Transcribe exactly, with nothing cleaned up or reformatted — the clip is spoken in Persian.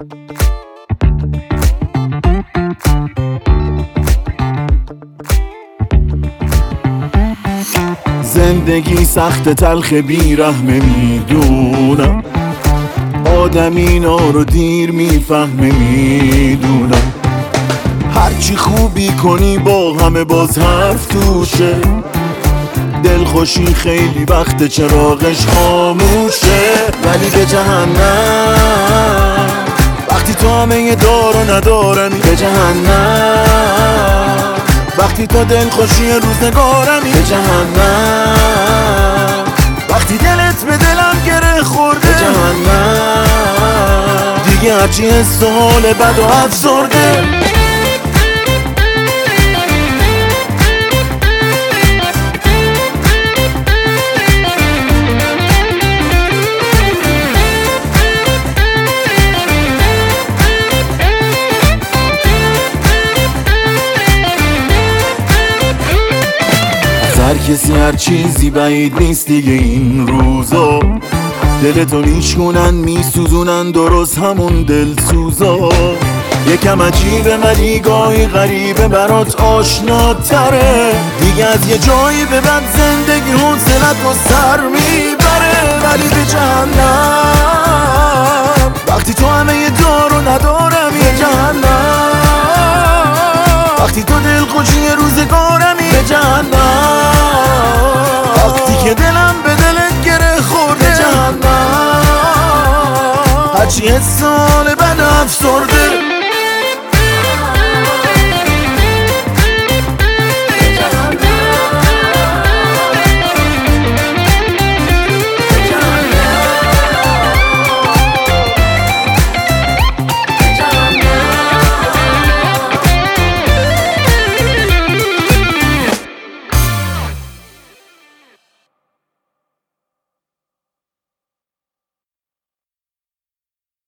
زندگی سخت تلخ بیرحمه میدونم، آدم اینا رو دیر میفهمه میدونم. هرچی خوبی کنی با همه باز حرف توشه، دلخوشی خیلی وقت چراغش خاموشه. ولی به جهنم وقتی تو همه دار و ندارمی، به جهنم وقتی تو دلخوشی روزگارمی، به جهنم وقتی دلت به دلم گره خورده، به جهنم دیگه هرچی حس و حال بد و افسرده. هر کسی هر چیزی بعید نیست دیگه این روزا، دلتو میشکنن میسوزونن درست همون دلسوزا. یکم عجیبه ولی گاهی غریبه برات آشناتره، دیگه از یه جایی به بعد زندگی حوصلت و سر میبره. ولی به جهنم وقتی تو همه دار و ندارمی، به جهنم وقتی تو دلخوشی روزگارمی، به جهنم وقتی که دلم به دلت گره خورده، به جهنم هرچی حس حال بد افسرده.